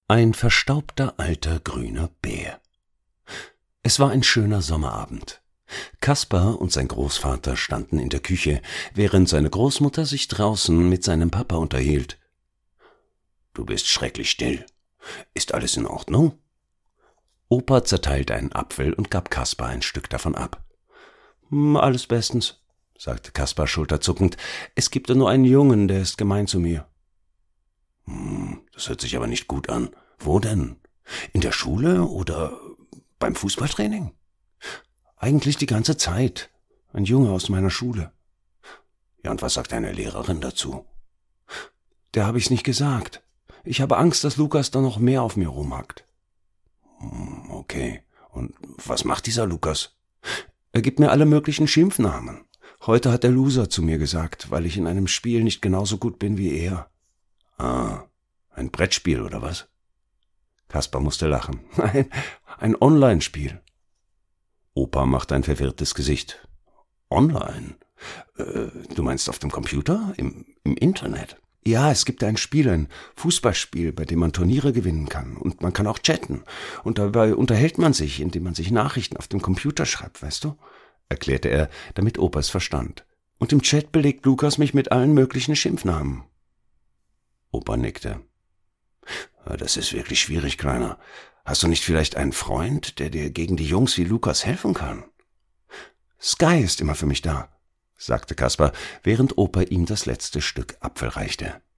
Ein verstaubter alter grüner Bär. Es war ein schöner Sommerabend. Kaspar und sein Großvater standen in der Küche, während seine Großmutter sich draußen mit seinem Papa unterhielt. »Du bist schrecklich still. Ist alles in Ordnung?« Opa zerteilte einen Apfel und gab Kaspar ein Stück davon ab. »Alles bestens«, sagte Kaspar schulterzuckend. »Es gibt da nur einen Jungen, der ist gemein zu mir.« »Das hört sich aber nicht gut an. Wo denn? In der Schule oder beim Fußballtraining?« »Eigentlich die ganze Zeit. Ein Junge aus meiner Schule.« »Ja, und was sagt deine Lehrerin dazu?« »Der habe ich's nicht gesagt. Ich habe Angst, dass Lukas da noch mehr auf mir rumhackt.« »Okay. Und was macht dieser Lukas?« »Er gibt mir alle möglichen Schimpfnamen. Heute hat der Loser zu mir gesagt, weil ich in einem Spiel nicht genauso gut bin wie er.« »Ah, ein Brettspiel oder was?« Kaspar musste lachen. »Nein, ein Online-Spiel.« Opa machte ein verwirrtes Gesicht. »Online? Du meinst auf dem Computer? Im Internet?« »Ja, es gibt ein Spiel, ein Fußballspiel, bei dem man Turniere gewinnen kann. Und man kann auch chatten. Und dabei unterhält man sich, indem man sich Nachrichten auf dem Computer schreibt, weißt du?« erklärte er, damit Opa es verstand. »Und im Chat belegt Lukas mich mit allen möglichen Schimpfnamen.« Opa nickte. »Das ist wirklich schwierig, Kleiner. Hast du nicht vielleicht einen Freund, der dir gegen die Jungs wie Lukas helfen kann?« »Sky ist immer für mich da«, sagte Kaspar, während Opa ihm das letzte Stück Apfel reichte.